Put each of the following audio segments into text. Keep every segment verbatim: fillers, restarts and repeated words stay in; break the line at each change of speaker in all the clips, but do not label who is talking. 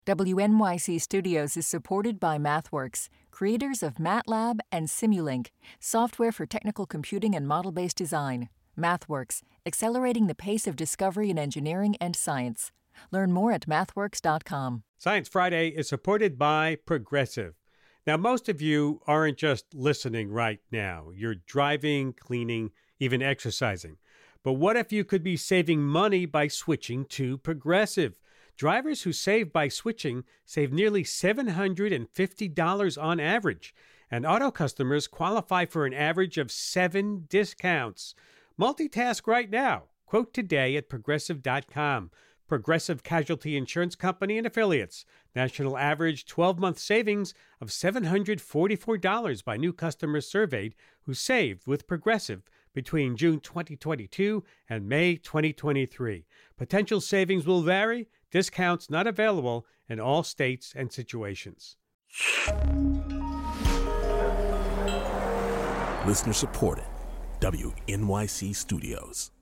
W N Y C Studios is supported by MathWorks, creators of MATLAB and Simulink, software for technical computing and model-based design. MathWorks, accelerating the pace of discovery in engineering and science. Learn more at mathworks dot com.
Science Friday is supported by Progressive. Now, most of you aren't just listening right now. You're driving, cleaning, even exercising. But what if you could be saving money by switching to Progressive? Drivers who save by switching save nearly seven hundred fifty dollars on average, and auto customers qualify for an average of seven discounts. Multitask right now. Quote today at progressive dot com. Progressive Casualty Insurance Company and Affiliates. National average twelve-month savings of seven hundred forty-four dollars by new customers surveyed who saved with Progressive between June twenty twenty-two and May twenty twenty-three. Potential savings will vary. Discounts not available in all states and situations.
Listener supported. W N Y C Studios.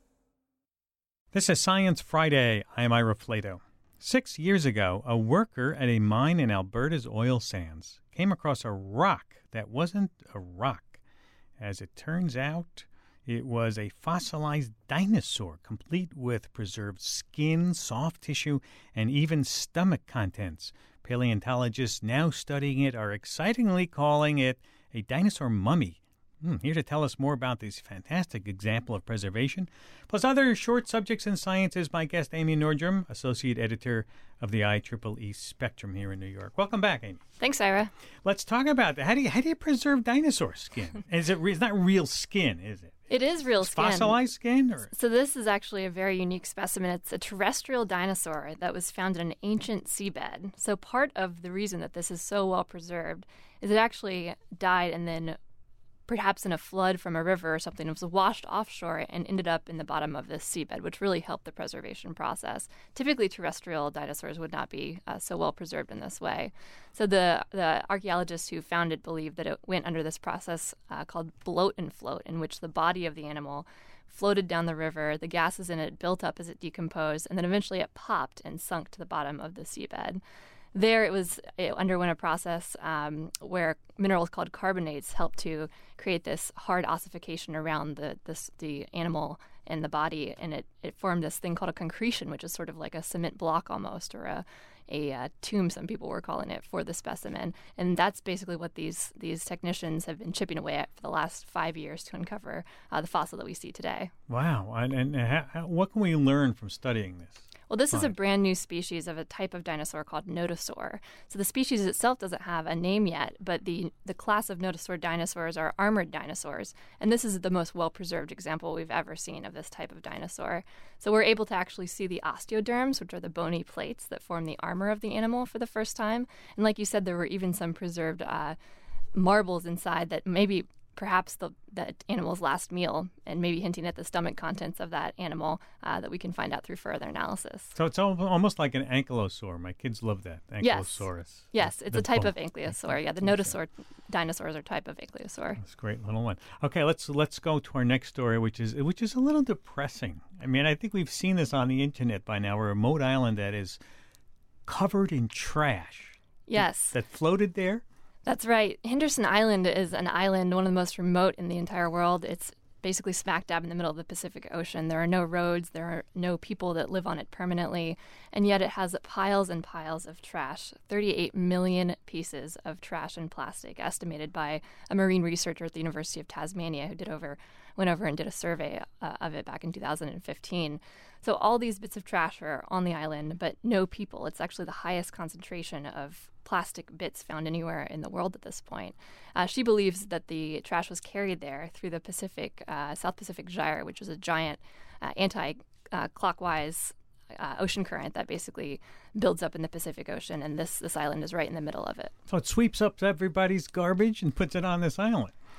This is Science Friday. I am Ira Flato. Six years ago, a worker at a mine in Alberta's oil sands came across a rock that wasn't a rock. As it turns out, it was a fossilized dinosaur, complete with preserved skin, soft tissue, and even stomach contents. Paleontologists now studying it are excitingly calling it a dinosaur mummy. Hmm, here to tell us more about this fantastic example of preservation, plus other short subjects in science, is my guest, Amy Nordrum, Associate Editor of the I triple E Spectrum here in New York. Welcome back, Amy.
Thanks, Ira.
Let's talk about that. How do you, how do you preserve dinosaur skin? Is it? It's not real skin, is it?
It is real
it's
skin.
Fossilized skin? Or?
So this is actually a very unique specimen. It's a terrestrial dinosaur that was found in an ancient seabed. So part of the reason that this is so well preserved is it actually died and then perhaps in a flood from a river or something, it was washed offshore and ended up in the bottom of this seabed, which really helped the preservation process. Typically, terrestrial dinosaurs would not be uh, so well preserved in this way. So the, the archaeologists who found it believe that it went under this process uh, called bloat and float, in which the body of the animal floated down the river, the gases in it built up as it decomposed, and then eventually it popped and sunk to the bottom of the seabed. There, it was it underwent a process um, where minerals called carbonates helped to create this hard ossification around the this, the animal and the body, and it, it formed this thing called a concretion, which is sort of like a cement block almost, or a a uh, tomb, some people were calling it, for the specimen. And that's basically what these these technicians have been chipping away at for the last five years to uncover uh, the fossil that we see today.
Wow! And, and how, what can we learn from studying this?
Well, this is a brand new species of a type of dinosaur called nodosaur. So the species itself doesn't have a name yet, but the, the class of nodosaur dinosaurs are armored dinosaurs. And this is the most well-preserved example we've ever seen of this type of dinosaur. So we're able to actually see the osteoderms, which are the bony plates that form the armor of the animal, for the first time. And like you said, there were even some preserved uh, marbles inside that maybe perhaps the that animal's last meal, and maybe hinting at the stomach contents of that animal uh, that we can find out through further analysis.
So it's al- almost like an ankylosaur. My kids love that, Ankylosaurus.
Yes, yes, it's
the
a type
bone.
of ankylosaur. Yeah, the nodosaur dinosaurs are a type of ankylosaur.
That's a great little one. Okay, let's let's go to our next story, which is which is a little depressing. I mean, I think we've seen this on the internet by now. We're a remote island that is covered in trash.
Yes.
That, that floated there.
That's right. Henderson Island is an island, one of the most remote in the entire world. It's basically smack dab in the middle of the Pacific Ocean. There are no roads, there are no people that live on it permanently, and yet it has piles and piles of trash, thirty-eight million pieces of trash and plastic, estimated by a marine researcher at the University of Tasmania who did over went over and did a survey uh, of it back in two thousand fifteen. So all these bits of trash are on the island, but no people. It's actually the highest concentration of plastic bits found anywhere in the world at this point. Uh, she believes that the trash was carried there through the Pacific, uh, South Pacific Gyre, which is a giant uh, anti-clockwise uh, ocean current that basically builds up in the Pacific Ocean, and this, this island is right in the middle of it.
So it sweeps up everybody's garbage and puts it on this island.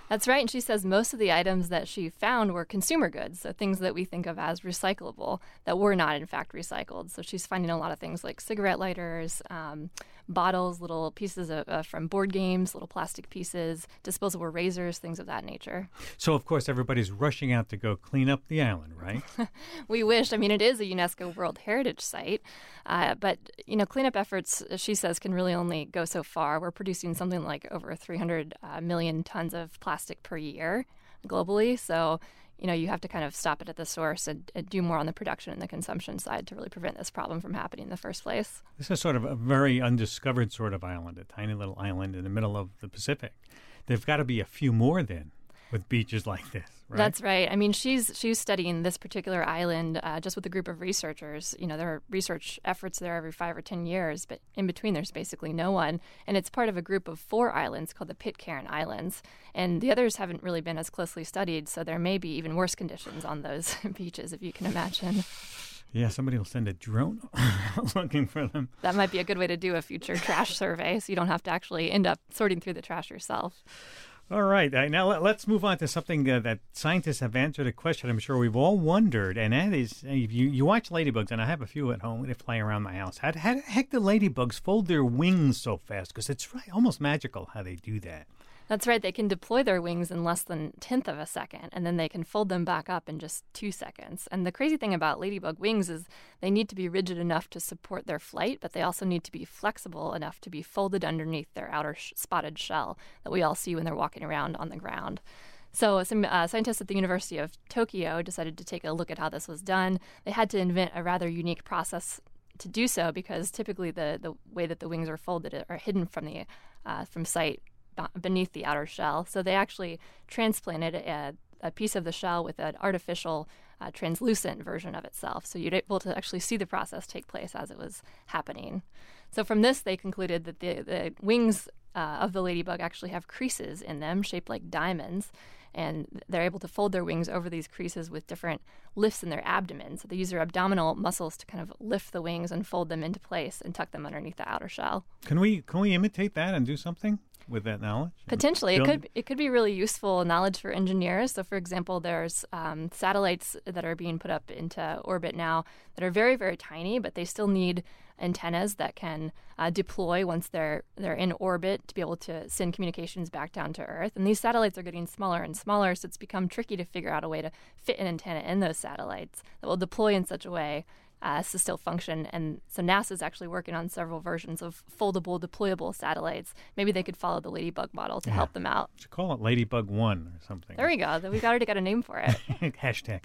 That's right. And she says most of the items that she found were consumer goods, so things that we think of as recyclable that were not, in fact, recycled. So she's finding a lot of things like cigarette lighters, um, bottles, little pieces of, uh, from board games, little plastic pieces, disposable razors, things of that nature.
So, of course, everybody's rushing out to go clean up the island, right?
We wish. I mean, it is a UNESCO World Heritage Site, uh, but, you know, cleanup efforts, she says, can really only go so far. We're producing something like over three hundred uh, million tons of plastic per year globally. So, you know, you have to kind of stop it at the source and, and do more on the production and the consumption side to really prevent this problem from happening in the first place.
This is sort of a very undiscovered sort of island, a tiny little island in the middle of the Pacific. There've got to be a few more then with beaches like this, right?
That's right. I mean, she's she's studying this particular island uh, just with a group of researchers. You know, there are research efforts there every five or ten years, but in between there's basically no one. And it's part of a group of four islands called the Pitcairn Islands. And the others haven't really been as closely studied, so there may be even worse conditions on those beaches, if you can imagine.
Yeah, somebody will send a drone looking for them.
That might be a good way to do a future trash survey, so you don't have to actually end up sorting through the trash yourself.
All right. Uh, now let, let's move on to something uh, that scientists have answered a question I'm sure we've all wondered, and that is, uh, you, you watch ladybugs, and I have a few at home. They fly around my house. How, how the heck do ladybugs fold their wings so fast? Because it's right, almost magical how they do that.
That's right. They can deploy their wings in less than a tenth of a second, and then they can fold them back up in just two seconds. And the crazy thing about ladybug wings is they need to be rigid enough to support their flight, but they also need to be flexible enough to be folded underneath their outer sh- spotted shell that we all see when they're walking around on the ground. So some uh, scientists at the University of Tokyo decided to take a look at how this was done. They had to invent a rather unique process to do so because typically the, the way that the wings are folded are hidden from the uh, from sight beneath the outer shell. So they actually transplanted a, a piece of the shell with an artificial uh, translucent version of itself. So you'd be able to actually see the process take place as it was happening. So from this, they concluded that the, the wings uh, of the ladybug actually have creases in them shaped like diamonds. And they're able to fold their wings over these creases with different lifts in their abdomen. So they use their abdominal muscles to kind of lift the wings and fold them into place and tuck them underneath the outer shell.
Can we can we imitate that and do something with that knowledge?
Potentially. It could it could be really useful knowledge for engineers. So, for example, there's um, satellites that are being put up into orbit now that are very, very tiny, but they still need antennas that can uh, deploy once they're they're in orbit to be able to send communications back down to Earth. And these satellites are getting smaller and smaller, so it's become tricky to figure out a way to fit an antenna in those satellites that will deploy in such a way uh, as to still function. And so NASA is actually working on several versions of foldable, deployable satellites. Maybe they could follow the Ladybug model to
yeah.
help them out.
Should call it Ladybug One or something.
There we go. We've already got a name for it.
Hashtag.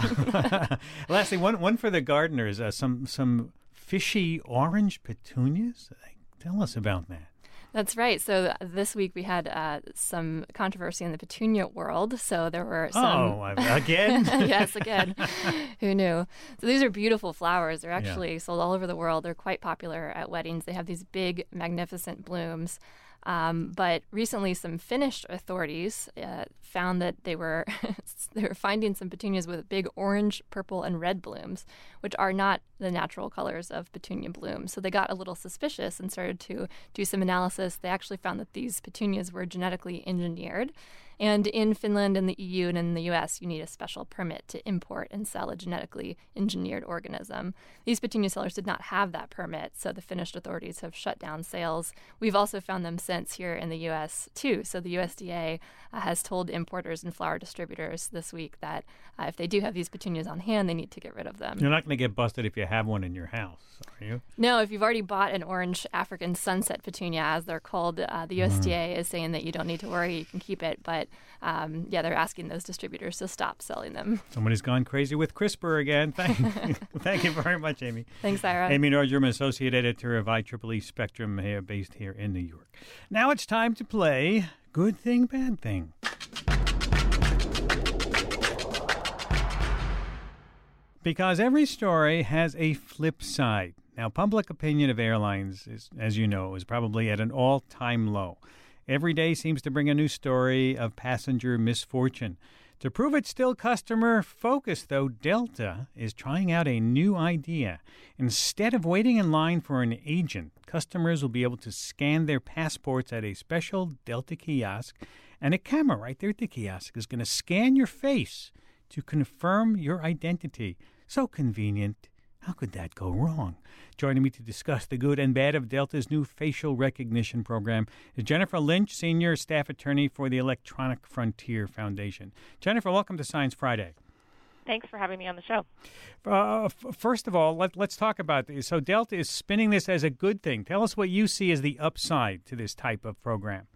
Uh, lastly, one one for the gardeners. Uh, some some fishy orange petunias. Tell us about that.
That's right. So this week we had uh, some controversy in the petunia world. So there were some...
Oh, again?
Yes, again. Who knew? So these are beautiful flowers. They're actually yeah. sold all over the world. They're quite popular at weddings. They have these big, magnificent blooms. Um, but recently, some Finnish authorities uh, found that they were they were finding some petunias with big orange, purple, and red blooms, which are not the natural colors of petunia blooms. So they got a little suspicious and started to do some analysis. They actually found that these petunias were genetically engineered. And in Finland and the E U and in the U S, you need a special permit to import and sell a genetically engineered organism. These petunia sellers did not have that permit, so the Finnish authorities have shut down sales. We've also found them since here in the U S, too. So the U S D A uh, has told importers and flower distributors this week that uh, if they do have these petunias on hand, they need to get rid of them.
You're not going to get busted if you have one in your house, are you?
No, if you've already bought an orange African sunset petunia, as they're called, uh, the U S D A mm. is saying that you don't need to worry, you can keep it. But Um, yeah, they're asking those distributors to stop selling them.
Somebody's gone crazy with CRISPR again. Thank, thank you very much, Amy.
Thanks, Ira.
Amy Nordstrom, Associate Editor of I triple E Spectrum, here, based here in New York. Now it's time to play Good Thing, Bad Thing. Because every story has a flip side. Now, public opinion of airlines, is, as you know, is probably at an all-time low. Every day seems to bring a new story of passenger misfortune. To prove it's still customer-focused, though, Delta is trying out a new idea. Instead of waiting in line for an agent, customers will be able to scan their passports at a special Delta kiosk And a camera right there at the kiosk is going to scan your face to confirm your identity. So convenient. How could that go wrong? Joining me to discuss the good and bad of Delta's new facial recognition program is Jennifer Lynch, Senior Staff Attorney for the Electronic Frontier Foundation. Jennifer, welcome to Science Friday.
Thanks for having me on the show.
Uh, f- first of all, let, let's talk about this. So Delta is spinning this as a good thing. Tell us what you see as the upside to this type of program.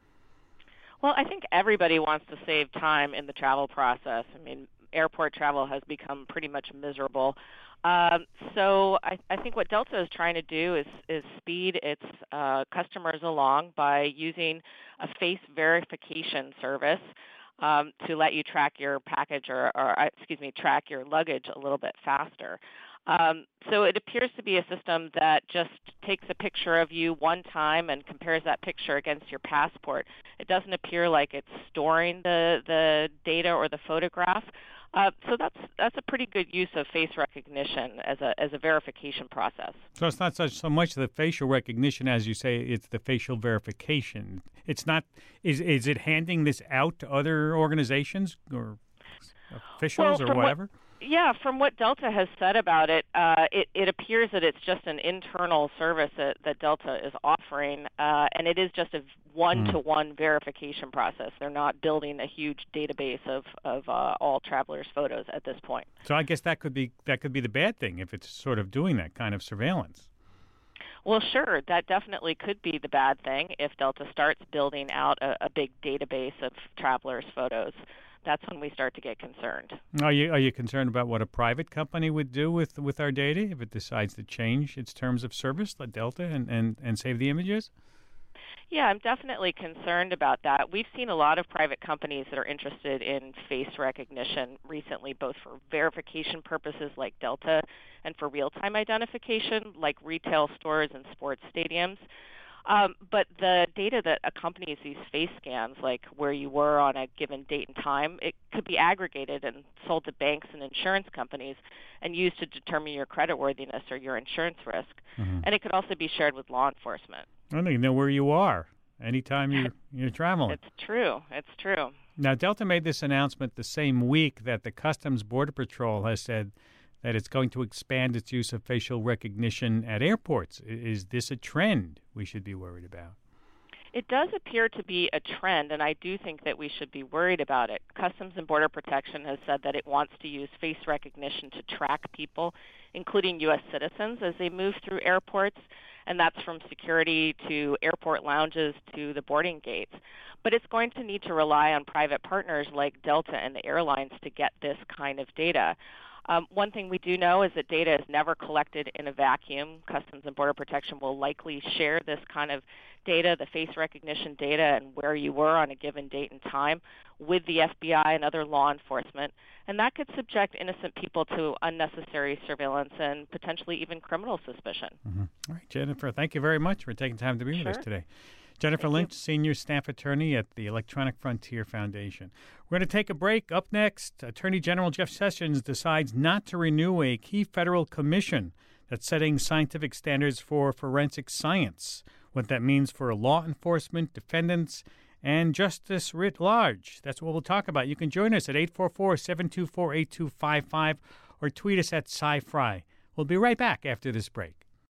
Well, I think everybody wants to save time in the travel process. I mean, airport travel has become pretty much miserable. Um, so I, I think what Delta is trying to do is, is speed its uh, customers along by using a face verification service um, to let you track your package or, or, excuse me, track your luggage a little bit faster. Um, so it appears to be a system that just takes a picture of you one time and compares that picture against your passport. It doesn't appear like it's storing the, the data or the photograph. Uh, so that's that's a pretty good use of face recognition as a as a verification process.
So it's not such so much the facial recognition as you say; it's the facial verification. It's not. Is is it handing this out to other organizations or officials
well,
or whatever?
What, yeah, from what Delta has said about it, uh, it, it appears that it's just an internal service that, that Delta is offering, uh, and it is just a one-to-one mm. verification process. They're not building a huge database of, of uh, all travelers' photos at this point.
So I guess that could be that could be the bad thing if it's sort of doing that kind of surveillance.
Well, sure, that definitely could be the bad thing if Delta starts building out a, a big database of travelers' photos. That's when we start to get concerned.
Are you are you concerned about what a private company would do with, with our data if it decides to change its terms of service, like Delta, and, and, and save the images?
Yeah, I'm definitely concerned about that. We've seen a lot of private companies that are interested in face recognition recently, both for verification purposes like Delta and for real-time identification like retail stores and sports stadiums. Um, but the data that accompanies these face scans, like where you were on a given date and time, it could be aggregated and sold to banks and insurance companies and used to determine your creditworthiness or your insurance risk. Mm-hmm. And it could also be shared with law enforcement.
I don't even know where you are anytime you're, you're traveling.
It's true. It's true.
Now, Delta made this announcement the same week that the Customs Border Patrol has said that it's going to expand its use of facial recognition at airports. Is this a trend we should be worried about?
It does appear to be a trend, and I do think that we should be worried about it. Customs and Border Protection has said that it wants to use face recognition to track people, including U S citizens, as they move through airports, and that's from security to airport lounges to the boarding gates. But it's going to need to rely on private partners like Delta and the airlines to get this kind of data. Um, one thing we do know is that data is never collected in a vacuum. Customs and Border Protection will likely share this kind of data, the face recognition data, and where you were on a given date and time with the F B I and other law enforcement. And that could subject innocent people to unnecessary surveillance and potentially even criminal suspicion.
Mm-hmm. All right, Jennifer, thank you very much for taking time to be
sure.
with us today. Jennifer
Thank
Lynch,
you.
Senior Staff Attorney at the Electronic Frontier Foundation. We're going to take a break. Up next, Attorney General Jeff Sessions decides not to renew a key federal commission that's setting scientific standards for forensic science, what that means for law enforcement, defendants, and justice writ large. That's what we'll talk about. You can join us at eight four four, seven two four, eight two five five or tweet us at SciFri. We'll be right back after this break.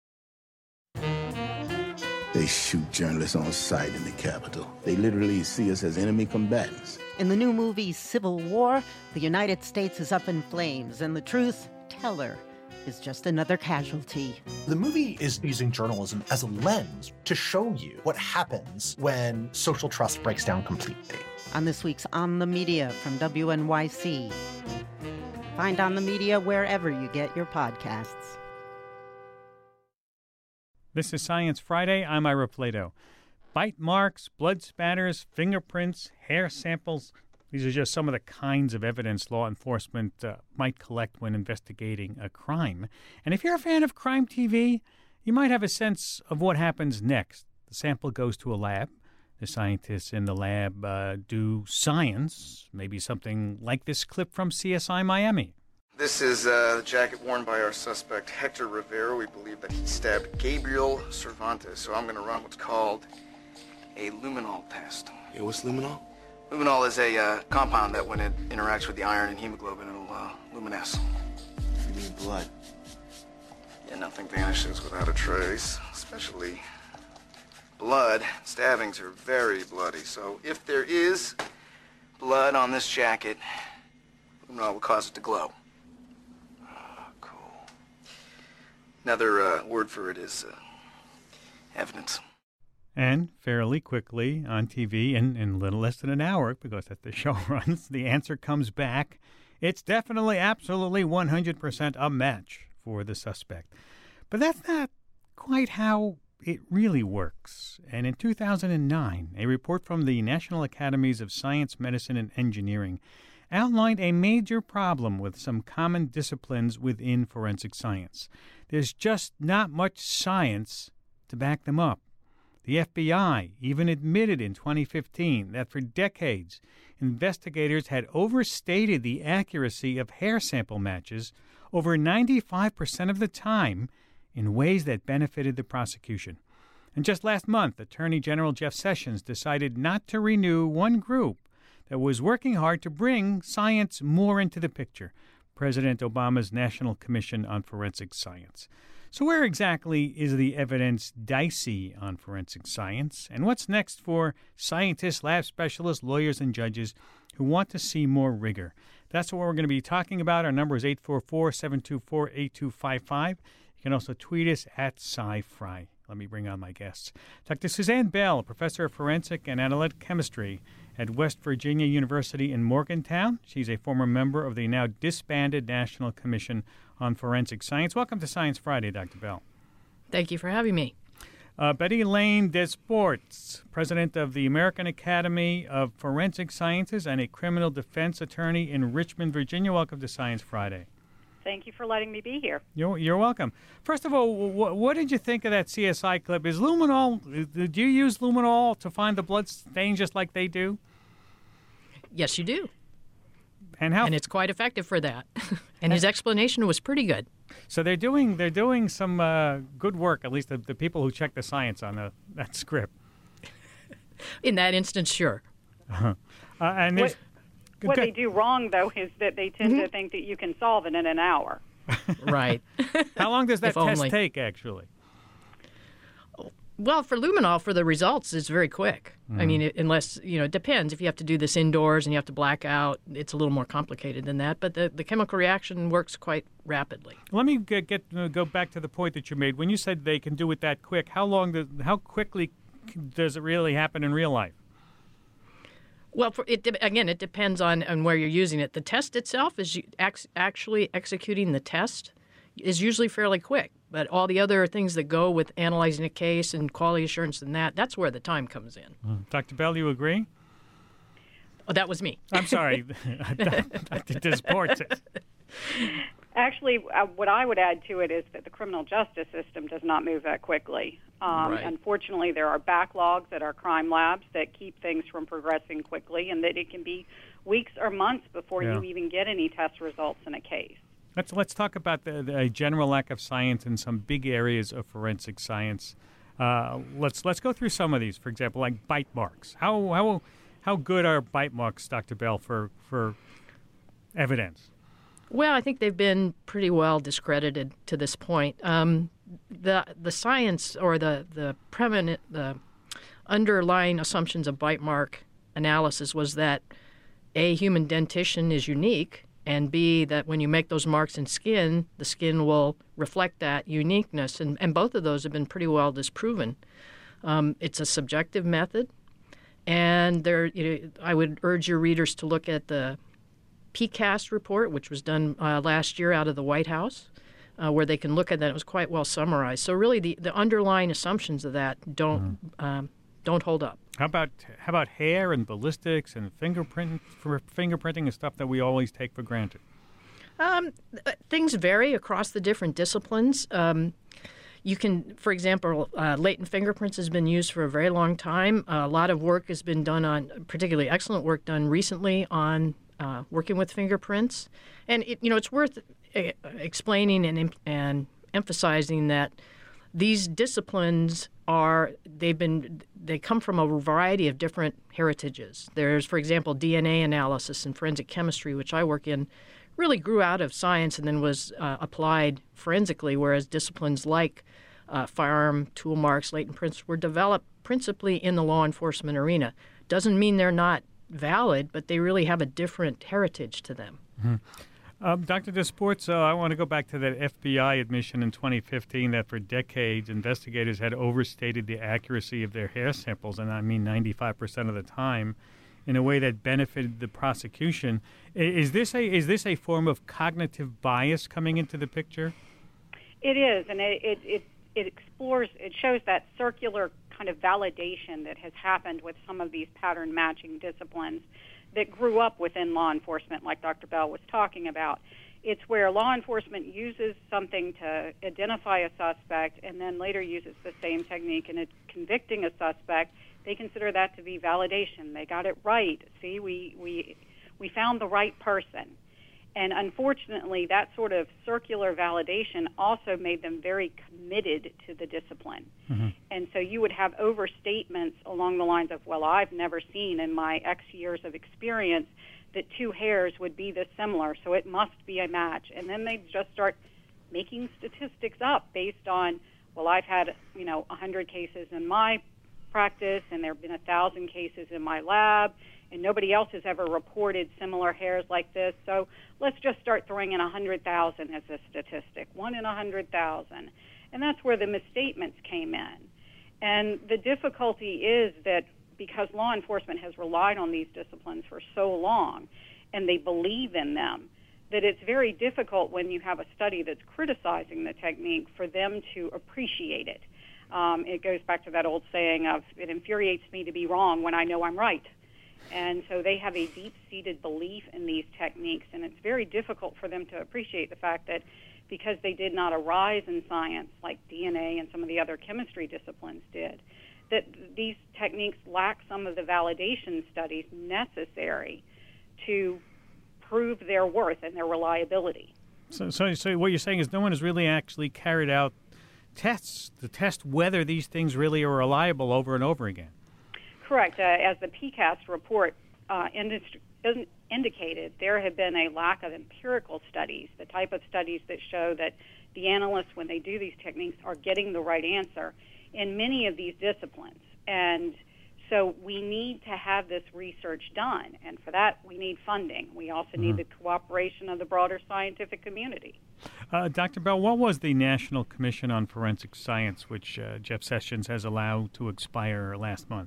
They shoot journalists on sight in the Capitol. They literally see us as enemy combatants.
In the new movie Civil War, the United States is up in flames, and the truth teller is just another casualty.
The movie is using journalism as a lens to show you what happens when social trust breaks down completely.
On this week's On the Media from W N Y C. Find On the Media wherever you get your podcasts.
This is Science Friday. I'm Ira Plato. Bite marks, blood spatters, fingerprints, hair samples. These are just some of the kinds of evidence law enforcement uh, might collect when investigating a crime. And if you're a fan of crime T V, you might have a sense of what happens next. The sample goes to a lab. The scientists in the lab uh, do science, maybe something like this clip from C S I Miami.
This is uh, the jacket worn by our suspect, Hector Rivera. We believe that he stabbed Gabriel Cervantes. So I'm going to run what's called a luminol test.
Hey, what's luminol?
Luminol is a uh, compound that when it interacts with the iron and hemoglobin, it'll uh, luminesce.
You mean blood?
Yeah, nothing vanishes without a trace, especially blood. Stabbings are very bloody, so if there is blood on this jacket, luminol will cause it to glow. Oh, cool. Another uh, word for it is uh, evidence.
And fairly quickly on T V, in, in little less than an hour, because as the show runs, the answer comes back. It's definitely, absolutely, one hundred percent a match for the suspect. But that's not quite how it really works. And in two thousand nine, a report from the National Academies of Science, Medicine, and Engineering outlined a major problem with some common disciplines within forensic science. There's just not much science to back them up. The F B I even admitted in twenty fifteen that for decades, investigators had overstated the accuracy of hair sample matches over ninety-five percent of the time in ways that benefited the prosecution. And just last month, Attorney General Jeff Sessions decided not to renew one group that was working hard to bring science more into the picture, President Obama's National Commission on Forensic Science. So where exactly is the evidence dicey on forensic science? And what's next for scientists, lab specialists, lawyers, and judges who want to see more rigor? That's what we're going to be talking about. Our number is eight four four, seven two four, eight two five five. You can also tweet us at SciFri. Let me bring on my guests. Doctor Suzanne Bell, professor of forensic and analytic chemistry at West Virginia University in Morgantown. She's a former member of the now disbanded National Commission on Forensic Science. Welcome to Science Friday, Doctor Bell.
Thank you for having me.
Uh, Betty Lane Desportes, president of the American Academy of Forensic Sciences and a criminal defense attorney in Richmond, Virginia. Welcome to Science Friday.
Thank you for letting me be here.
You're, you're welcome. First of all, wh- what did you think of that C S I clip? Is luminol, do you use luminol to find the blood stain just like they do?
Yes, you do.
And how?
And it's quite effective for that. And his explanation was pretty good.
So they're doing they're doing some uh, good work, at least the, the people who check the science on the, that script.
In that instance, sure.
Uh-huh. Uh, and
what
good,
what
good.
they do wrong, though, is that they tend
Mm-hmm.
to think that you can solve it in an hour.
Right.
How long does that
If
test
only.
take, actually?
Well, for luminol, for the results, it's very quick.
Mm-hmm.
I mean, it, unless, you know, it depends. If you have to do this indoors and you have to black out, it's a little more complicated than that. But the, the chemical reaction works quite rapidly.
Let me get, get uh, go back to the point that you made. When you said they can do it that quick, how long does, how quickly does it really happen in real life?
Well, for it de- again, it depends on, on where you're using it. The test itself is you- ex- actually executing the test is usually fairly quick. But all the other things that go with analyzing a case and quality assurance and that, that's where the time comes in.
Mm. Doctor Bell, you agree?
Oh, that was me.
I'm sorry. Doctor Desportes.
Actually, uh, what I would add to it is that the criminal justice system does not move that quickly. Um,
Right.
Unfortunately, there are backlogs at our crime labs that keep things from progressing quickly, and that it can be weeks or months before
Yeah.
you even get any test results in a case.
Let's let's talk about the, the general lack of science in some big areas of forensic science. Uh, let's let's go through some of these. For example, like bite marks. How how how good are bite marks, Doctor Bell, for for evidence?
Well, I think they've been pretty well discredited to this point. Um, the the science or the the preeminent the underlying assumptions of bite mark analysis was that A, human dentition is unique, and B, that when you make those marks in skin, the skin will reflect that uniqueness. And, and both of those have been pretty well disproven. Um, it's a subjective method, and there, you know, I would urge your readers to look at the P CAST report, which was done uh, last year out of the White House, uh, where they can look at that. It was quite well summarized. So really, the, the underlying assumptions of that don't mm. um, don't hold up.
How about how about hair and ballistics and fingerprint for fingerprinting and stuff that we always take for granted?
Um, th- things vary across the different disciplines. Um, you can, for example, uh, latent fingerprints has been used for a very long time. Uh, a lot of work has been done on, particularly excellent work done recently on uh, working with fingerprints. And it, you know, it's worth uh, explaining and and emphasizing that these disciplines are they've been they come from a variety of different heritages. There's, for example, D N A analysis and forensic chemistry, which I work in, really grew out of science and then was uh, applied forensically, whereas disciplines like uh, firearm, tool marks, latent prints were developed principally in the law enforcement arena. Doesn't mean they're not valid, but they really have a different heritage to them.
Mm-hmm. Um, Doctor Desportes, I want to go back to that F B I admission in twenty fifteen that for decades investigators had overstated the accuracy of their hair samples, and I mean ninety-five percent of the time, in a way that benefited the prosecution. Is this a is this a form of cognitive bias coming into the picture?
It is, and it it it, it explores, it shows that circular kind of validation that has happened with some of these pattern matching disciplines that grew up within law enforcement, like Doctor Bell was talking about. It's where law enforcement uses something to identify a suspect and then later uses the same technique in convicting a suspect. They consider that to be validation. They got it right. See, we we we found the right person. And unfortunately, that sort of circular validation also made them very committed to the discipline. Mm-hmm. And so you would have overstatements along the lines of, well, I've never seen in my X years of experience that two hairs would be this similar, so it must be a match. And then they just start making statistics up based on, well, I've had, you know, one hundred cases in my practice, and there have been one thousand cases in my lab, and nobody else has ever reported similar hairs like this, so let's just start throwing in one hundred thousand as a statistic, one in one hundred thousand. And that's where the misstatements came in. And the difficulty is that because law enforcement has relied on these disciplines for so long, and they believe in them, that it's very difficult when you have a study that's criticizing the technique for them to appreciate it. Um, it goes back to that old saying of, it infuriates me to be wrong when I know I'm right. And so they have a deep-seated belief in these techniques, and it's very difficult for them to appreciate the fact that because they did not arise in science like D N A and some of the other chemistry disciplines did, that these techniques lack some of the validation studies necessary to prove their worth and their reliability.
So, so, so what you're saying is no one has really actually carried out tests to test whether these things really are reliable over and over again.
Correct. Uh, as the P CAST report uh, industry, in, indicated, there have been a lack of empirical studies, the type of studies that show that the analysts, when they do these techniques, are getting the right answer in many of these disciplines. And so we need to have this research done, and for that we need funding. We also mm-hmm. need the cooperation of the broader scientific community.
Uh, Doctor Bell, what was the National Commission on Forensic Science, which uh, Jeff Sessions has allowed to expire last month?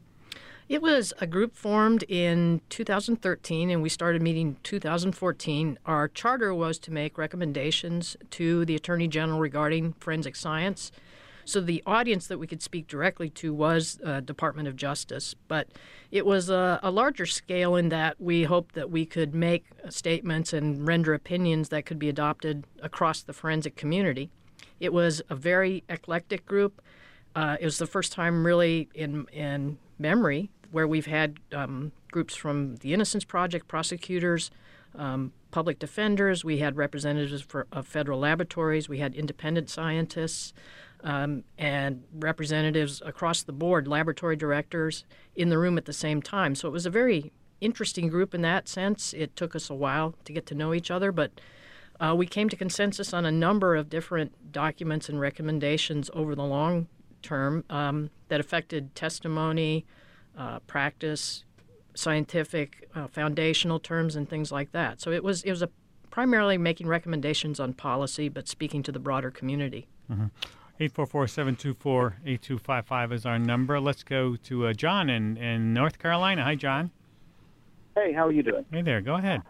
It was a group formed in two thousand thirteen, and we started meeting in two thousand fourteen. Our charter was to make recommendations to the Attorney General regarding forensic science. So the audience that we could speak directly to was uh, Department of Justice, but it was a, a larger scale in that we hoped that we could make statements and render opinions that could be adopted across the forensic community. It was a very eclectic group. Uh, it was the first time really in, in memory where we've had um, groups from the Innocence Project, prosecutors, um, public defenders. We had representatives for, of federal laboratories. We had independent scientists. Um, and representatives across the board, laboratory directors, in the room at the same time. So it was a very interesting group in that sense. It took us a while to get to know each other, but uh, we came to consensus on a number of different documents and recommendations over the long term um, that affected testimony, uh, practice, scientific, uh, foundational terms, and things like that. So it was it was a primarily making recommendations on policy, but speaking to the broader community.
Mm-hmm. eight four four, seven two four, eight two five five is our number. Let's go to uh, John in, in North Carolina. Hi, John.
Hey, how are you doing?
Hey there. Go ahead.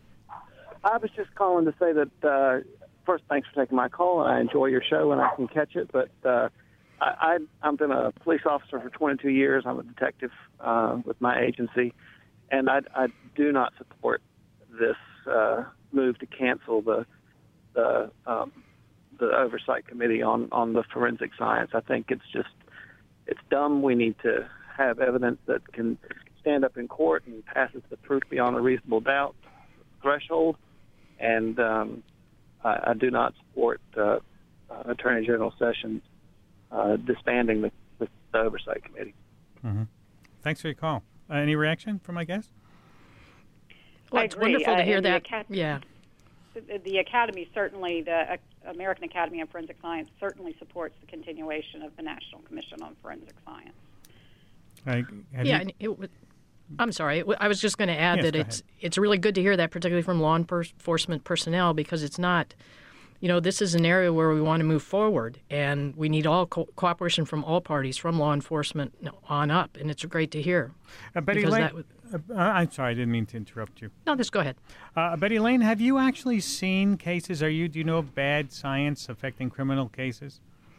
I was just calling to say that, uh, first, thanks for taking my call. I enjoy your show, and I can catch it. But uh, I, I, I've been a police officer for twenty-two years. I'm a detective uh, with my agency, and I, I do not support this uh, move to cancel the the um, the oversight committee on, on the forensic science. I think it's just, it's dumb. We need to have evidence that can stand up in court and passes the proof beyond a reasonable doubt threshold. And um, I, I do not support uh, uh, Attorney General Sessions uh, disbanding the, the, the oversight committee.
Thanks for your call. Uh, any reaction from my guest?
Well,
I
it's
agree.
wonderful to
Uh,
hear
and the
that.
Acad-
yeah.
The, the Academy certainly, the uh, American Academy of Forensic Science certainly supports the continuation of the National Commission on Forensic Science.
Uh, have
yeah,
you-
and it, w- I'm sorry. It w- I was just going to add
Yes,
that
go
it's it's really good to hear that, particularly from law enforcement personnel, because it's not, you know, this is an area where we want to move forward, and we need all co- cooperation from all parties, from law enforcement on up, and it's great to hear.
Uh, Betty
because
Lane,
that would-
uh, I'm sorry, I didn't mean to interrupt you.
No, just go ahead.
Uh, Betty Lane, have you actually seen cases? Are you do you know of bad science affecting criminal cases?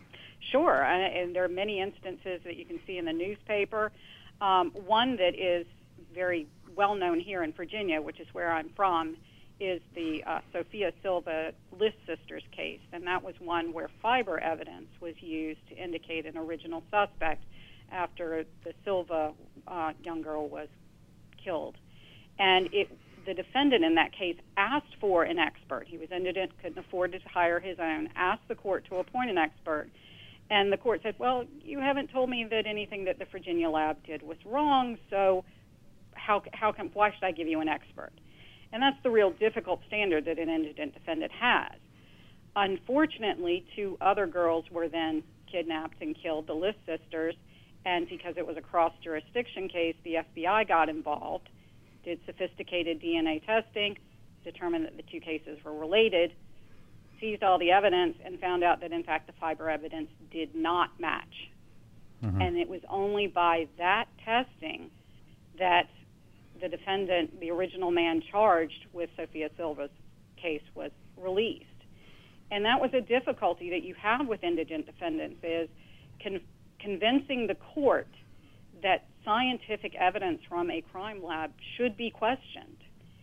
Sure, uh, and there are many instances that you can see in the newspaper. Um, one that is very well known here in Virginia, which is where I'm from, is the uh, Sophia Silva List Sisters case, and that was one where fiber evidence was used to indicate an original suspect after the Silva uh, young girl was killed. And it, the defendant in that case asked for an expert. He was indigent, couldn't afford to hire his own, asked the court to appoint an expert. And the court said, well, you haven't told me that anything that the Virginia lab did was wrong, so how, how come, why should I give you an expert? And that's the real difficult standard that an indigent defendant has. Unfortunately, two other girls were then kidnapped and killed, the List sisters, and because it was a cross-jurisdiction case, the F B I got involved, did sophisticated D N A testing, determined that the two cases were related, seized all the evidence, and found out that, in fact, the fiber evidence did not match. Mm-hmm. And it was only by that testing that the defendant, the original man charged with Sophia Silva's case, was released. And that was a difficulty that you have with indigent defendants, is con- convincing the court that scientific evidence from a crime lab should be questioned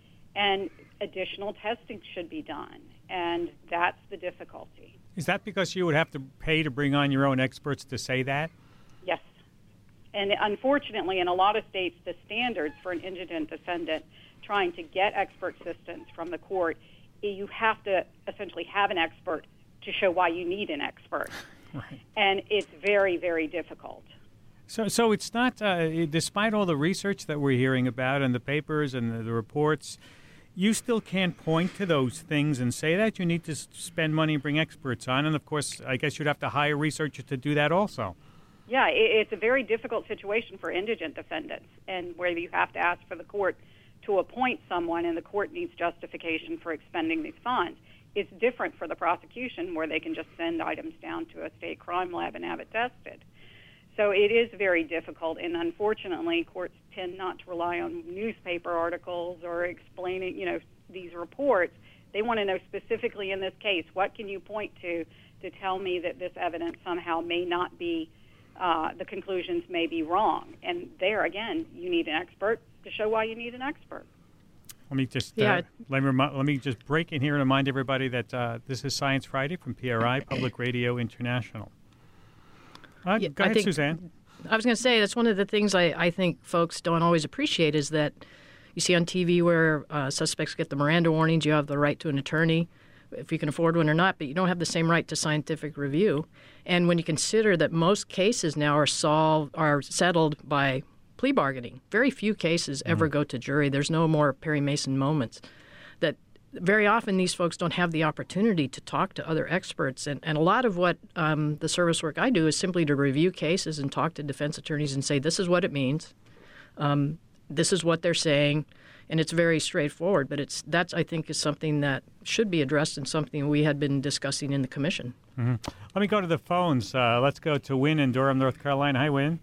and additional testing should be done. And that's the difficulty.
Is that because you would have to pay to bring on your own experts to say that?
Yes. And unfortunately, in a lot of states, the standards for an indigent defendant trying to get expert assistance from the court, you have to essentially have an expert to show why you need an expert.
Right.
And it's very, very difficult.
So, so it's not, uh, despite all the research that we're hearing about in the papers and the, the reports, you still can't point to those things and say that. You need to spend money and bring experts on. And, of course, I guess you'd have to hire researchers to do that also.
Yeah, it, it's a very difficult situation for indigent defendants, and where you have to ask for the court to appoint someone and the court needs justification for expending these funds. It's different for the prosecution, where they can just send items down to a state crime lab and have it tested. So it is very difficult, and unfortunately, courts tend not to rely on newspaper articles or explaining, you know, these reports. They want to know specifically in this case, what can you point to to tell me that this evidence somehow may not be, uh, the conclusions may be wrong. And there, again, you need an expert to show why you need an expert.
Let me just
Yeah.
uh, let me remi- let me just break in here and remind everybody that uh, this is Science Friday from P R I, Public Radio International. Uh,
Yeah,
go
I
ahead,
think-
Suzanne.
I was going to say that's one of the things I, I think folks don't always appreciate is that you see on T V where uh, suspects get the Miranda warnings, you have the right to an attorney, if you can afford one or not, but you don't have the same right to scientific review. And when you consider that most cases now are solved, are settled by plea bargaining, very few cases ever go to jury. There's no more Perry Mason moments. That very often these folks don't have the opportunity to talk to other experts. And, and a lot of what um, the service work I do is simply to review cases and talk to defense attorneys and say, this is what it means. Um, this is what they're saying. And it's very straightforward. But it's that's, I think, is something that should be addressed and something we had been discussing in the commission.
Mm-hmm. Let me go to the phones. Uh, let's go to Wynn in Durham, North Carolina. Hi, Wynn.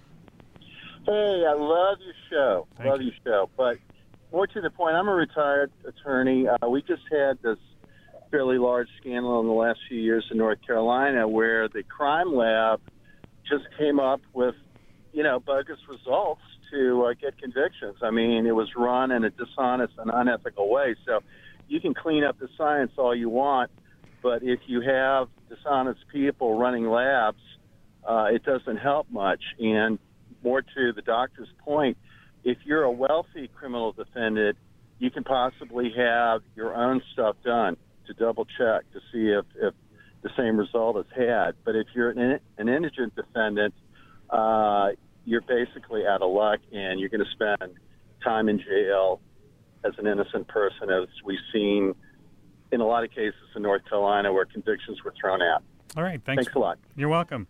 Hey, I love your show.
Thank
love
you.
your show. But more to the point, I'm a retired attorney. Uh, we just had this fairly large scandal in the last few years in North Carolina where the crime lab just came up with, you know, bogus results to uh, get convictions. I mean, it was run in a dishonest and unethical way. So you can clean up the science all you want, but if you have dishonest people running labs, uh, it doesn't help much. And more to the doctor's point, if you're a wealthy criminal defendant, you can possibly have your own stuff done to double check to see if, if the same result is had. But if you're an, an indigent defendant, uh, you're basically out of luck, and you're going to spend time in jail as an innocent person, as we've seen in a lot of cases in North Carolina where convictions were thrown out.
All right. Thanks.
Thanks a lot.
You're welcome.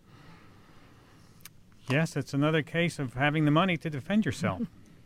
Yes, it's another case of having the money to defend yourself.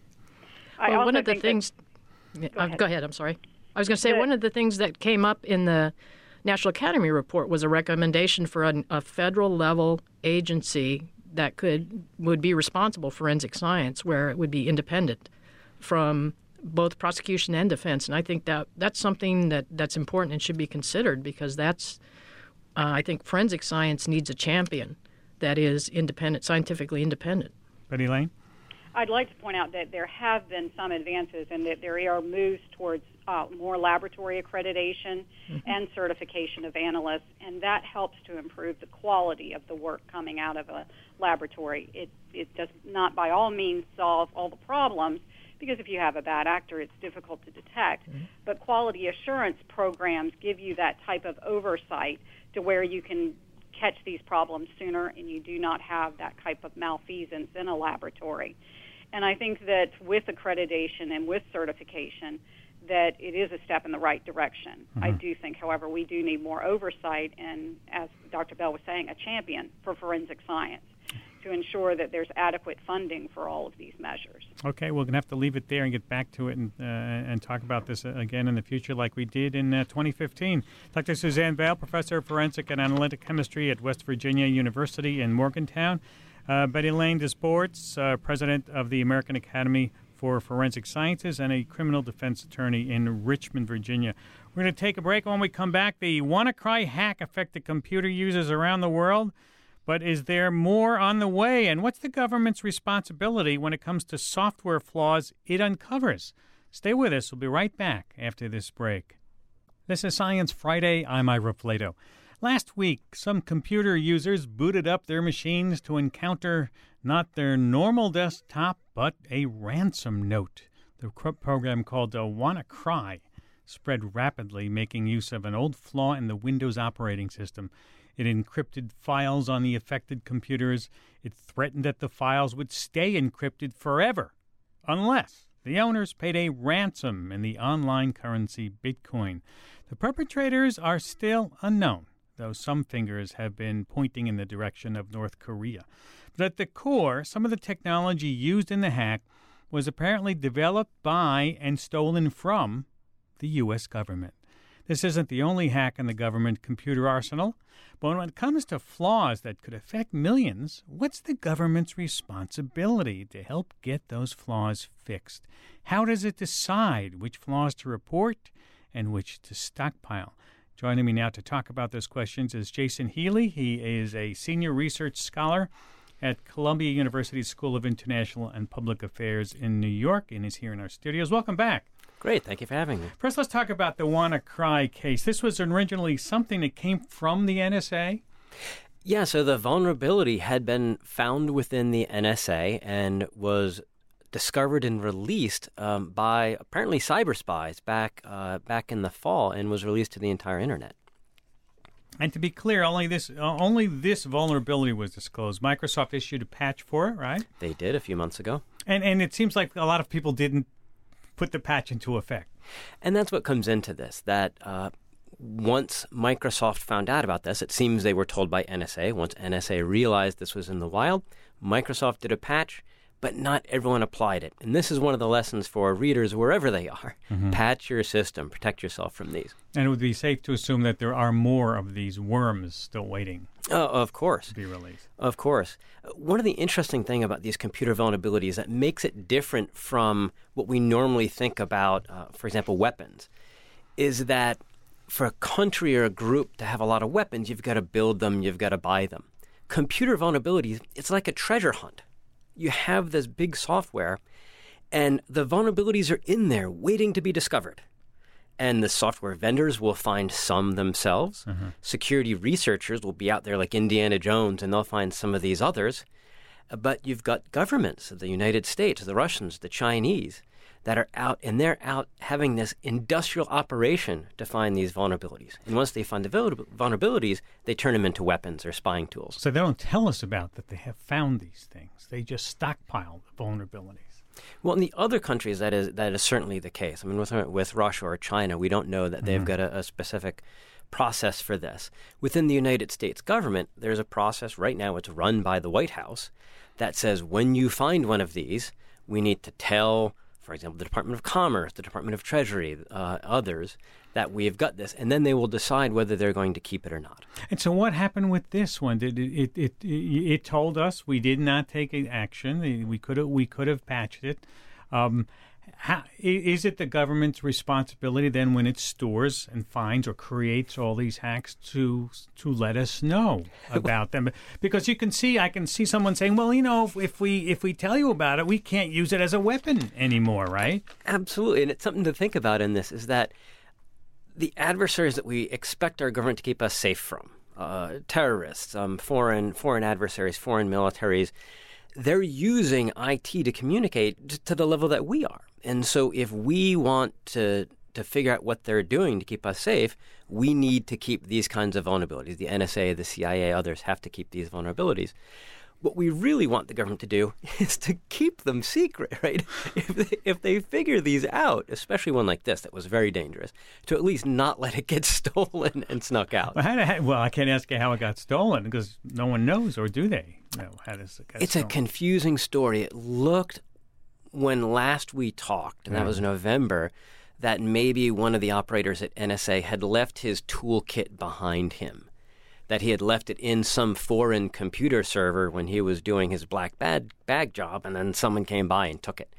I
well,
also
one of the
think
things.
That, go,
uh,
ahead.
go ahead. I'm sorry. I was going to say
Good.
one of the things that came up in the National Academy report was a recommendation for a, a federal level agency that could would be responsible for forensic science, where it would be independent from both prosecution and defense. And I think that that's something that, that's important and should be considered, because that's uh, I think forensic science needs a champion that is independent, scientifically independent.
Betty Lane?
I'd like to point out that there have been some advances and that there are moves towards uh, more laboratory accreditation mm-hmm. and certification of analysts, and that helps to improve the quality of the work coming out of a laboratory. It, it does not by all means solve all the problems, because if you have a bad actor, it's difficult to detect. Mm-hmm. But quality assurance programs give you that type of oversight to where you can catch these problems sooner and you do not have that type of malfeasance in a laboratory. And I think that with accreditation and with certification, that it is a step in the right direction. Mm-hmm. I do think, however, we do need more oversight and, as Doctor Bell was saying, a champion for forensic science to ensure that there's adequate funding for all of these measures.
Okay, we're going to have to leave it there and get back to it and, uh, and talk about this again in the future like we did in uh, twenty fifteen. Doctor Suzanne Bell, Professor of Forensic and Analytic Chemistry at West Virginia University in Morgantown. Uh, Betty Lane Desportes, uh, President of the American Academy for Forensic Sciences and a criminal defense attorney in Richmond, Virginia. We're going to take a break. When we come back, the WannaCry hack affected computer users around the world. But is there more on the way? And what's the government's responsibility when it comes to software flaws it uncovers? Stay with us. We'll be right back after this break. This is Science Friday. I'm Ira Flato. Last week, some computer users booted up their machines to encounter not their normal desktop, but a ransom note. The program called uh, WannaCry spread rapidly, making use of an old flaw in the Windows operating system. It encrypted files on the affected computers. It threatened that the files would stay encrypted forever unless the owners paid a ransom in the online currency Bitcoin. The perpetrators are still unknown, though some fingers have been pointing in the direction of North Korea. But at the core, some of the technology used in the hack was apparently developed by and stolen from the U S government. This isn't the only hack in the government computer arsenal, but when it comes to flaws that could affect millions, what's the government's responsibility to help get those flaws fixed? How does it decide which flaws to report and which to stockpile? Joining me now to talk about those questions is Jason Healy. He is a senior research scholar at Columbia University School of International and Public Affairs in New York and is here in our studios. Welcome back.
Great. Thank you for having me.
First, let's talk about the WannaCry case. This was originally something that came from the N S A?
Yeah, so the vulnerability had been found within the N S A and was discovered and released um, by apparently cyber spies back uh, back in the fall and was released to the entire Internet.
And to be clear, only this uh, only this vulnerability was disclosed. Microsoft issued a patch for it, right?
They did a few months ago.
And and it seems like a lot of people didn't put the patch into effect.
And that's what comes into this, that uh, once Microsoft found out about this, it seems they were told by N S A. Once N S A realized this was in the wild, Microsoft did a patch, but not everyone applied it. And this is one of the lessons for readers wherever they are. Mm-hmm. Patch your system. Protect yourself from these.
And it would be safe to assume that there are more of these worms still waiting.
Oh, of course.
To be released.
Of course. One of the interesting things about these computer vulnerabilities that makes it different from what we normally think about, uh, for example, weapons, is that for a country or a group to have a lot of weapons, you've got to build them, you've got to buy them. Computer vulnerabilities, it's like a treasure hunt. You have this big software, and the vulnerabilities are in there waiting to be discovered. And the software vendors will find some themselves. Mm-hmm. Security researchers will be out there like Indiana Jones, and they'll find some of these others. But you've got governments, the United States, the Russians, the Chinese. that are out, and they're out having this industrial operation to find these vulnerabilities. And once they find the vulnerabilities, they turn them into weapons or spying tools.
So they don't tell us about that they have found these things. They just stockpile the vulnerabilities.
Well, in the other countries, that is that is certainly the case. I mean, with with Russia or China, we don't know that they've mm-hmm. got a, a specific process for this. Within the United States government, there's a process right now. It's run by the White House that says when you find one of these, we need to tell, for example, the Department of Commerce, the Department of Treasury, uh, others, that we've got this, and then they will decide whether they're going to keep it or not.
And so what happened with this one? Did it it it, it, it told us we did not take action. We could have we could have patched it. Um, how, is it the government's responsibility then when it stores and finds or creates all these hacks to to let us know about them? Because you can see, I can see someone saying, well, you know, if, if we if we tell you about it, we can't use it as a weapon anymore, right?
Absolutely. And it's something to think about in this is that the adversaries that we expect our government to keep us safe from, uh, terrorists, um, foreign foreign adversaries, foreign militaries, they're using I T to communicate to the level that we are. And so if we want to to figure out what they're doing to keep us safe, we need to keep these kinds of vulnerabilities. The N S A, the C I A, others have to keep these vulnerabilities. What we really want the government to do is to keep them secret, right? If they, if they figure these out, especially one like this that was very dangerous, to at least not let it get stolen and snuck out.
Well, how did, well I can't ask you how it got stolen because no one knows, or do they know how does it get
It's
stolen?
A confusing story. It looked, when last we talked, and that
Yeah.
was November, that maybe one of the operators at N S A had left his toolkit behind him, that he had left it in some foreign computer server when he was doing his black bag, bag job, and then someone came by and took it.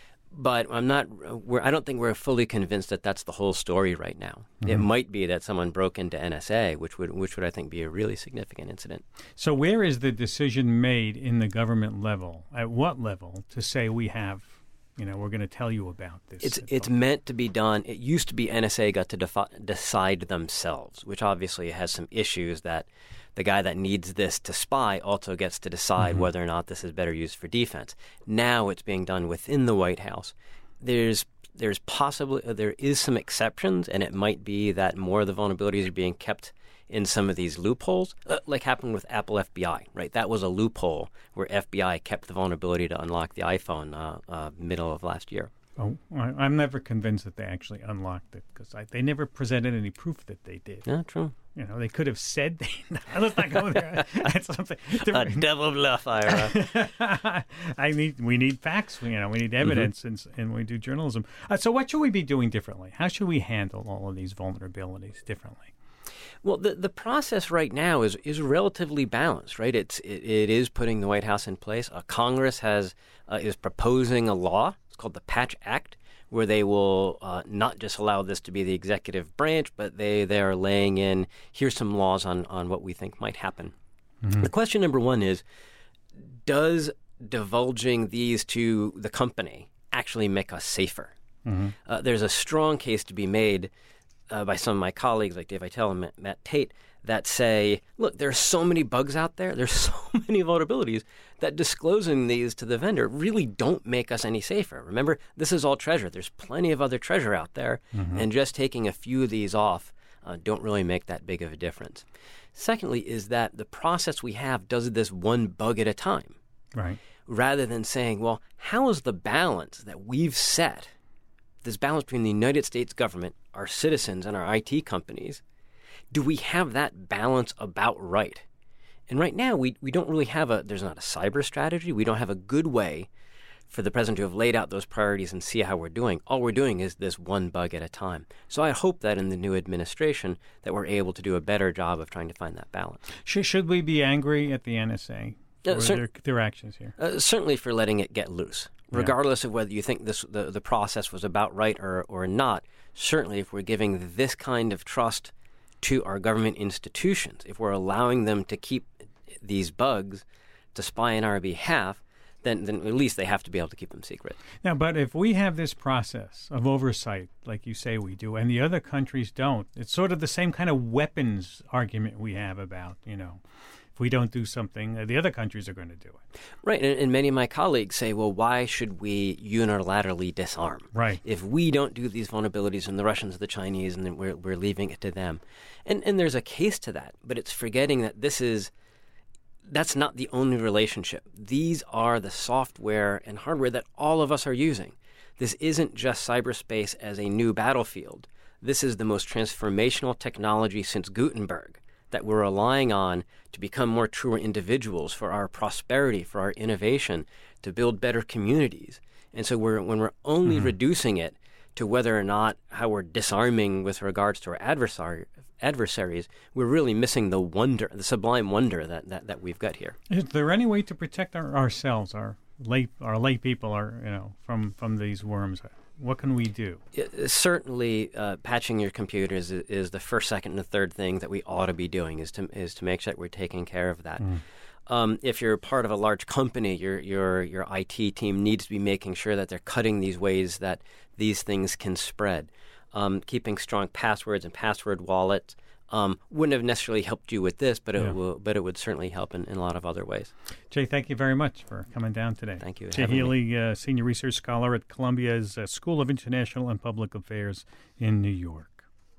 But I'm not. We're, I don't think we're fully convinced that that's the whole story right now.
Mm-hmm.
It might be that someone broke into N S A, which would, which would I think be a really significant incident.
So where is the decision made in the government level? At what level to say we have, you know, we're going to tell you about this?
It's it's meant to be done. It used to be N S A got to defi- decide themselves, which obviously has some issues that the guy that needs this to spy also gets to decide
Mm-hmm.
whether or not this is better used for defense. Now it's being done within the White House. There's there's possibly there is some exceptions, and it might be that more of the vulnerabilities are being kept in some of these loopholes, uh, like happened with Apple F B I, right? That was a loophole where F B I kept the vulnerability to unlock the iPhone uh, uh, middle of last year.
Oh, I- I'm never convinced that they actually unlocked it because they never presented any proof that they did.
Yeah, true.
You know, they could have said they. Let's not go there. That's something.
A double bluff, Ira.
I need. We need facts. You know, we need evidence, mm-hmm. and and we do journalism. Uh, so, what should we be doing differently? How should we handle all of these vulnerabilities differently?
Well, the the process right now is is relatively balanced, right? It's it, it is putting the White House in place. Uh, Congress has uh, is proposing a law. It's called the Patch Act, where they will uh, not just allow this to be the executive branch, but they, they are laying in, here's some laws on, on what we think might happen. Mm-hmm. The question number one is, does divulging these to the company actually make us safer? Mm-hmm. Uh, there's a strong case to be made uh, by some of my colleagues like Dave Vitale and Matt, Matt Tate that say, look, there's so many bugs out there, there's so many vulnerabilities that disclosing these to the vendor really don't make us any safer. Remember, this is all treasure. There's plenty of other treasure out there, mm-hmm. and just taking a few of these off uh, don't really make that big of a difference. Secondly is that the process we have does this one bug at a time.
Right.
Rather than saying, well, how is the balance that we've set, this balance between the United States government, our citizens, and our I T companies, do we have that balance about right? And right now, we, we don't really have a, there's not a cyber strategy. We don't have a good way for the president to have laid out those priorities and see how we're doing. All we're doing is this one bug at a time. So I hope that in the new administration that we're able to do a better job of trying to find that balance.
Should, should we be angry at the N S A for
Uh, cer-
their, their actions here?
Uh, certainly for letting it get loose. Regardless yeah. of whether you think this the, the process was about right or, or not, certainly if we're giving this kind of trust to our government institutions, if we're allowing them to keep these bugs to spy on our behalf, then, then at least they have to be able to keep them secret.
Now, but if we have this process of oversight, like you say we do, and the other countries don't, it's sort of the same kind of weapons argument we have about, you know, if we don't do something, uh, the other countries are going to do it.
Right, and, and many of my colleagues say, well, why should we unilaterally disarm?
Right.
If we don't do these vulnerabilities, and the Russians, the Chinese, and then we're, we're leaving it to them. And, and there's a case to that, but it's forgetting that this is, that's not the only relationship. These are the software and hardware that all of us are using. This isn't just cyberspace as a new battlefield. This is the most transformational technology since Gutenberg that we're relying on to become more truer individuals, for our prosperity, for our innovation, to build better communities. And so we're, when we're only mm-hmm. reducing it to whether or not how we're disarming with regards to our adversary, adversaries, we're really missing the wonder, the sublime wonder that, that, that we've got here.
Is there any way to protect our, ourselves, our lay, our lay people, our, you know, from, from these worms? What can we do?
It, certainly, uh, patching your computers is, is the first, second, and the third thing that we ought to be doing. Is to is to make sure that we're taking care of that. Mm. Um, if you're part of a large company, your your your I T team needs to be making sure that they're cutting these ways that these things can spread. Um, keeping strong passwords and password wallets um, wouldn't have necessarily helped you with this, but it
yeah.
will, but it would certainly help in, in a lot of other ways.
Jay, thank you very much for coming down today.
Thank you.
Jay Healy, uh, Senior Research Scholar at Columbia's uh, School of International and Public Affairs in New York.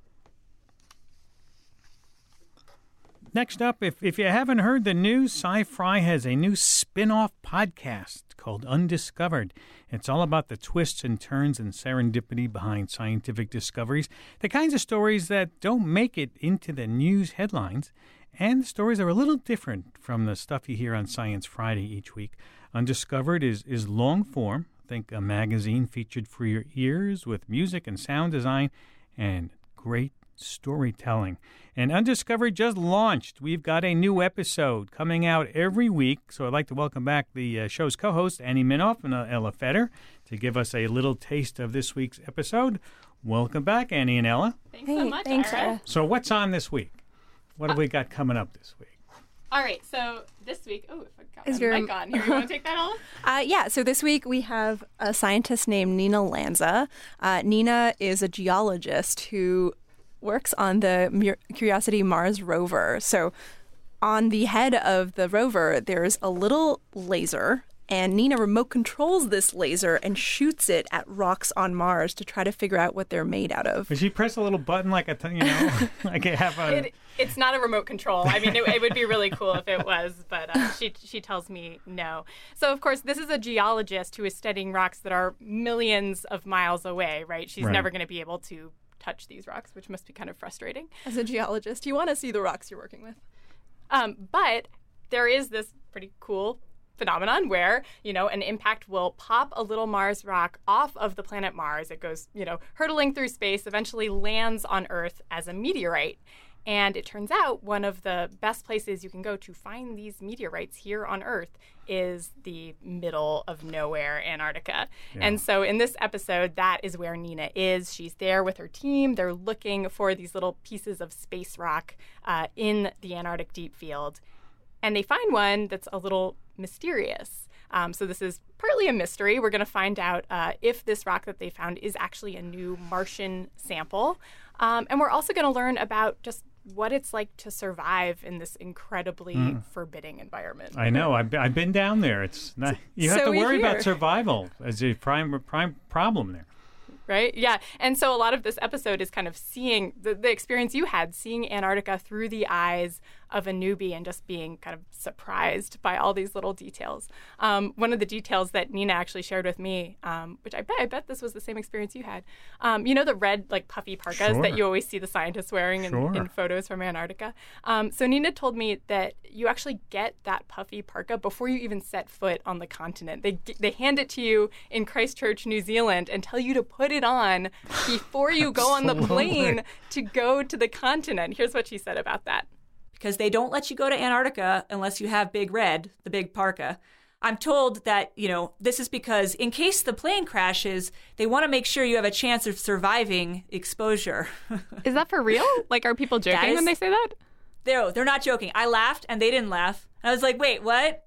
Next up, if, if you haven't heard the news, Sci-Fi has a new spin-off podcast called Undiscovered. It's all about the twists and turns and serendipity behind scientific discoveries, the kinds of stories that don't make it into the news headlines, and the stories are a little different from the stuff you hear on Science Friday each week. Undiscovered is, is long form, think a magazine featured for your ears with music and sound design and great storytelling. And Undiscovered just launched. We've got a new episode coming out every week. So I'd like to welcome back the uh, show's co-hosts, Annie Minoff and uh, Ella Feder, to give us a little taste of this week's episode. Welcome back, Annie and Ella.
Thanks hey, so much, thanks, Ira.
So what's on this week? What have we got coming up this week?
All right, so this week, oh, I got
Is
my
your...
mic on here. You want to take that off?
Uh, yeah, so this week we have a scientist named Nina Lanza. Uh, Nina is a geologist who works on the Curiosity Mars rover. So on the head of the rover, there's a little laser, and Nina remote controls this laser and shoots it at rocks on Mars to try to figure out what they're made out of.
Does she press a little button like a, t- you know, like it have a...
It, it's not a remote control. I mean, it, it would be really cool if it was, but uh, she she tells me no. So, of course, this is a geologist who is studying rocks that are millions of miles away, right? She's
right.
never going to be able to touch these rocks, which must be kind of frustrating.
As a geologist, you want to see the rocks you're working with.
Um, but there is this pretty cool phenomenon where, you know, an impact will pop a little Mars rock off of the planet Mars. It goes, you know, hurtling through space, eventually lands on Earth as a meteorite. And it turns out one of the best places you can go to find these meteorites here on Earth is the middle of nowhere, Antarctica. Yeah. And so in this episode, that is where Nina is. She's there with her team. They're looking for these little pieces of space rock uh, in the Antarctic deep field. And they find one that's a little mysterious. Um, so this is partly a mystery. We're going to find out uh, if this rock that they found is actually a new Martian sample. Um, and we're also going to learn about just what it's like to survive in this incredibly mm. forbidding environment.
I know. I've, I've been down there. It's not, you have
so
to worry
hear.
about survival as a prime prime problem there.
Right? Yeah. And so a lot of this episode is kind of seeing the, the experience you had, seeing Antarctica through the eyes of a newbie and just being kind of surprised by all these little details. Um, one of the details that Nina actually shared with me, um, which I bet I bet this was the same experience you had. Um, you know the red, like, puffy parkas
sure.
that you always see the scientists wearing in,
sure.
in photos from Antarctica? Um, so Nina told me that you actually get that puffy parka before you even set foot on the continent. They they hand it to you in Christchurch, New Zealand, and tell you to put it on before you go on the plane to go to the continent. Here's what she said about that.
Because they don't let you go to Antarctica unless you have Big Red, the big parka. I'm told that, you know, this is because in case the plane crashes, they want to make sure you have a chance of surviving exposure.
Is that for real? Like, are people joking is, when they say that?
They're, they're not joking. I laughed and they didn't laugh. I was like, wait, what?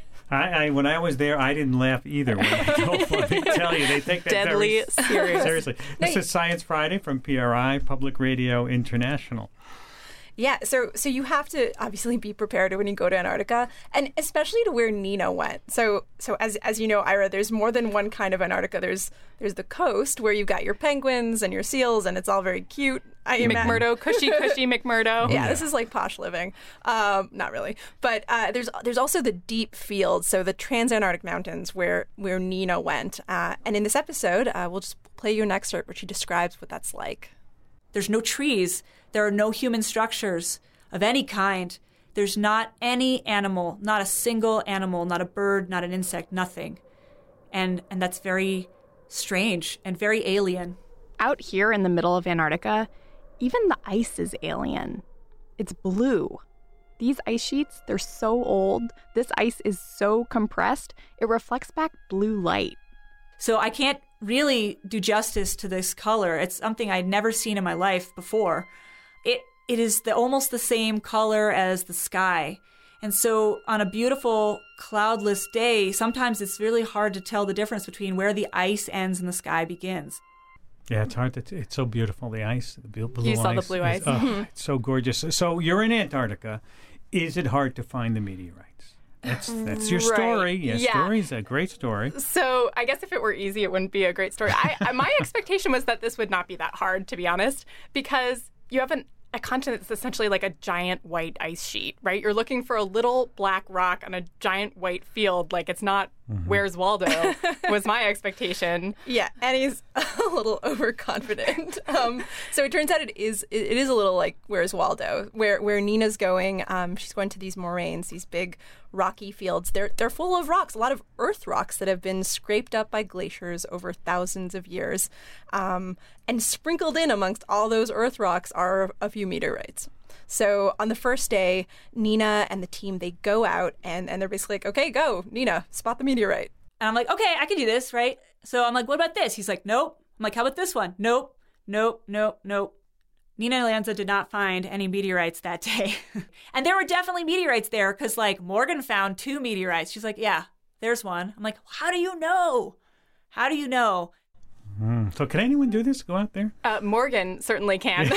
I, I when I was there, I didn't laugh either. When I tell you, they take that
deadly
very
serious.
seriously. This is Science Friday from P R I, Public Radio International.
Yeah, so so you have to obviously be prepared when you go to Antarctica, and especially to where Nina went. So so as as you know, Ira, there's more than one kind of Antarctica. There's there's the coast where you've got your penguins and your seals, and it's all very cute. I
McMurdo, cushy, cushy McMurdo.
Yeah, this is like posh living. Um, not really, but uh, there's there's also the deep fields, so the Transantarctic Mountains where where Nina went. Uh, and in this episode, uh, we'll just play you an excerpt where she describes what that's like.
There's no trees. There are no human structures of any kind. There's not any animal, not a single animal, not a bird, not an insect, nothing. And and that's very strange and very alien.
Out here in the middle of Antarctica, even the ice is alien. It's blue. These ice sheets, they're so old. This ice is so compressed, it reflects back blue light.
So I can't really do justice to this color. It's something I'd never seen in my life before. It it is the almost the same color as the sky. And so on a beautiful cloudless day, sometimes it's really hard to tell the difference between where the ice ends and the sky begins.
Yeah, it's hard to. It's so beautiful. The ice, the blue, blue
you
ice.
saw the blue ice.
It's, oh, it's so gorgeous. So you're in Antarctica. Is it hard to find the meteorites? That's that's your
Right.
story. Yes,
Yeah.
story's a great story.
So I guess if it were easy, it wouldn't be a great story. I, I- my expectation was that this would not be that hard, to be honest, because you have an, a continent that's essentially like a giant white ice sheet, right? You're looking for a little black rock on a giant white field. Like, it's not Where's Waldo, was my expectation.
Yeah, Annie's a little overconfident. Um, so it turns out it is it, it is a little like Where's Waldo, where where Nina's going. Um, she's going to these moraines, these big rocky fields. They're they're full of rocks, a lot of earth rocks that have been scraped up by glaciers over thousands of years, um, and sprinkled in amongst all those earth rocks are a few meteorites. So on the first day, Nina and the team, they go out and, and they're basically like, okay, go, Nina, spot the meteorite.
And I'm like, okay, I can do this, right? So I'm like, what about this? He's like, nope. I'm like, how about this one? Nope, nope, nope, nope. Nina Lanza did not find any meteorites that day. And there were definitely meteorites there because, like, Morgan found two meteorites. She's like, yeah, there's one. I'm like, how do you know? How do you know?
Mm. So can anyone do this? Go out there?
Uh, Morgan certainly can.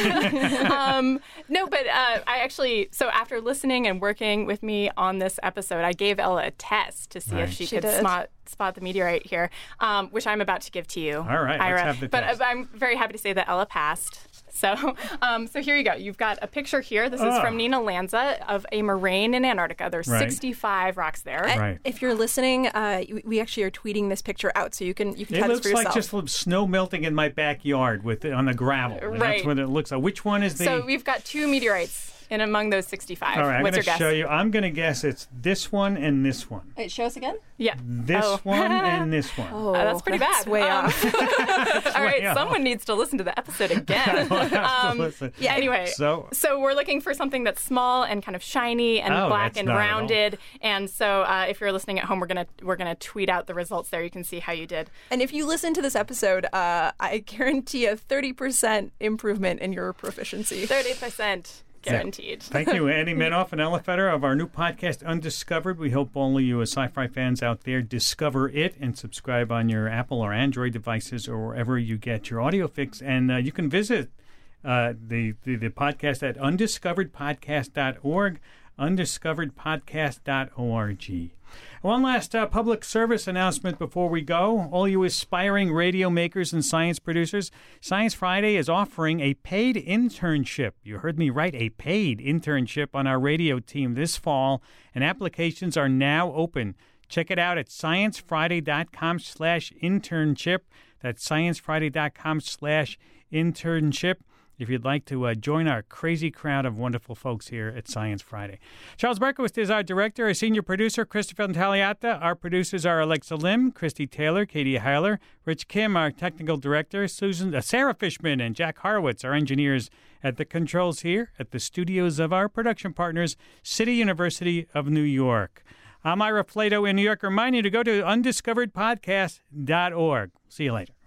um, no, but uh, I actually, so after listening and working with me on this episode, I gave Ella a test to see
Right.
if she,
She
could
did.
spot, spot the meteorite here, um, which I'm about to give to you.
All right, let's
Ira.
have the
but
test.
uh, I'm very happy to say that Ella passed. So, um, so here you go. You've got a picture here. This is
Oh.
from Nina Lanza of a moraine in Antarctica. There's
Right.
sixty-five rocks there.
And
Right.
If you're listening, uh, we- we actually are tweeting this picture out, so you can you can
It
try this
looks
for
like
yourself.
just little snow melting in my backyard with on the gravel. And That's
Right.
what it looks like. Which one is the?
So we've got two meteorites in among those sixty-five.
All right, I'm
What's
going
your
to
guess?
show you. I'm going to guess it's this one and this one.
Wait, show us again?
Yeah.
This
Oh.
one and this one.
Oh,
Uh, that's pretty
that's
bad.
way
Um,
off.
All right,
way off.
someone needs to listen to the episode again.
We'll have to
Um,
listen.
yeah. Anyway,
So-
so we're looking for something that's small and kind of shiny and
Oh,
black
that's
and
not at all.
rounded. And so, uh, if you're listening at home, we're gonna we're gonna tweet out the results there. You can see how you did.
And if you listen to this episode, uh, I guarantee a thirty percent improvement in your proficiency.
Thirty percent. Guaranteed.
Thank you, Andy Menoff and Ella Feder of our new podcast, Undiscovered. We hope all of you as sci-fi fans out there discover it and subscribe on your Apple or Android devices or wherever you get your audio fix. And uh, you can visit uh, the, the, the podcast at undiscovered podcast dot org, undiscovered podcast dot org. One last uh, public service announcement before we go. All you aspiring radio makers and science producers, Science Friday is offering a paid internship. You heard me right, a paid internship on our radio team this fall, and applications are now open. Check it out at sciencefriday.com slash internship. That's sciencefriday.com slash internship. If you'd like to uh, join our crazy crowd of wonderful folks here at Science Friday. Charles Berkowitz is our director. Our senior producer, Christopher Taliata. Our producers are Alexa Lim, Christy Taylor, Katie Heiler, Rich Kim, our technical director, Susan, uh, Sarah Fishman, and Jack Horowitz, our engineers at the controls here at the studios of our production partners, City University of New York. I'm Ira Flato in New York, reminding you to go to undiscovered podcast dot org. See you later.